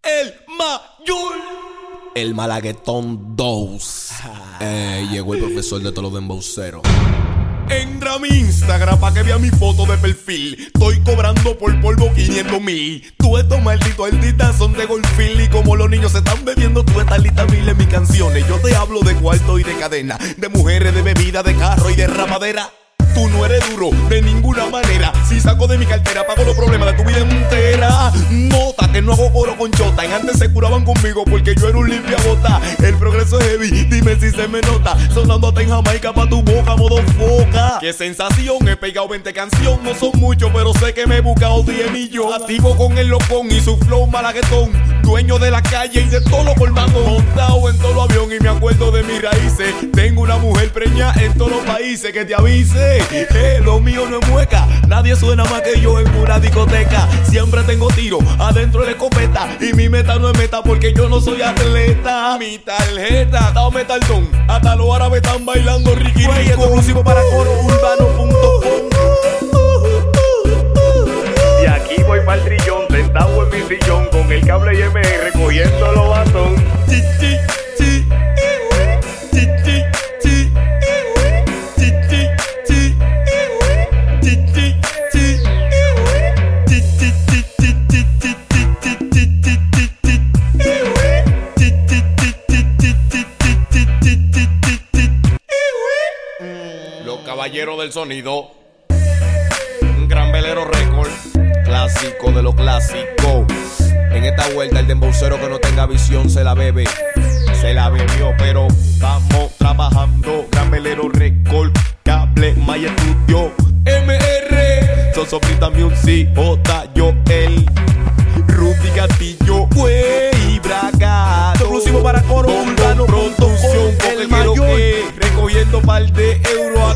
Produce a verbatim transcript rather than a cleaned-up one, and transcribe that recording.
el mayor. El Malaguetón dos. Eh, llegó el profesor de todos los dembowceros. Entra a mi Instagram pa' que vea mi foto de perfil. Estoy cobrando por polvo quinientos mil. Tú estos malditos artistas son de golfil. Y como los niños se están bebiendo, tú estás lista mil en mis canciones. Yo te hablo de cuarto y de cadena, de mujeres, de bebida, de carro y de ramadera. Tú no eres duro de ninguna manera. Si saco de mi cartera, pago los problemas de tu vida entera. Nota que no hago coro con chota. En antes se curaban conmigo porque yo era un limpia bota. El progreso es heavy, dime si se me nota. Sonando hasta en Jamaica pa' tu boca, modo foca. Qué sensación, he pegado veinte canciones. No son muchos, pero sé que me he buscado diez millones. Activo con el locón y su flow malaguetón. Dueño de la calle y de todo lo colmando. Montado en todo avión y me acuerdo de mis raíces. Tengo una mujer preñada en todos los países. Que te avise, eh, lo mío no es mueca. Nadie suena más que yo en una discoteca. Siempre tengo tiro adentro de la escopeta. Y mi meta no es meta porque yo no soy atleta. Mi tarjeta, dame tardón. Hasta los árabes están bailando riqui rico. Exclusivo para coro urbano punto com. Y aquí voy pa'l trillón, sentado en mi sillón, con el cable y M R cogiendo los batón. Chi, chi, chi. Chi, chi, chi. Chi, chi, chi. Chi, chi, chi. Chi, chi, chi, chi, chi, chi, chi, chi, chi, chi, chi, chi. Chi, chi, chi, chi, chi, chi, chi, chi, chi, chi. Los caballeros del sonido. Un gran velero récord. Clásico de lo clásico. En esta vuelta el dembowcero que no tenga visión se la bebe. Se la bebió, pero estamos trabajando. Gran velero récord. Cable, My Studio, M R, Sosofrita Music, J. Joel, Rudy Gatillo, Güey, Braga. Exclusivo para coro urbano. Producción, porque quiero que recogiendo par de euros.